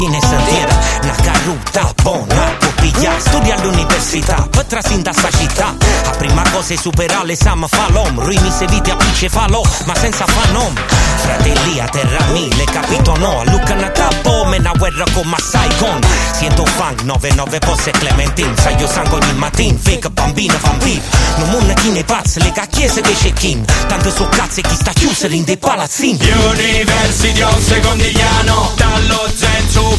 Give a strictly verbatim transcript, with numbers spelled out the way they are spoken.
in sentiera, una carruta buona, piglia, studia all'università, per trasinda sta città. La prima cosa è superare l'esame fa l'om, rimi se vite a pice fa lo, ma senza fa nom. Fratelli a terra mille, capito no, a Luca na capo, me na guerra con ma Saigon. Siento funk, nove nove posse Clementine, sai io sangue ogni mattin, fake bambino vampir. Non munna chi ne pazzi, le cacchiese dei check-in, tanto so cazzo e chi sta chiuso in dei palazzini. University of Secondigliano, dallo zen su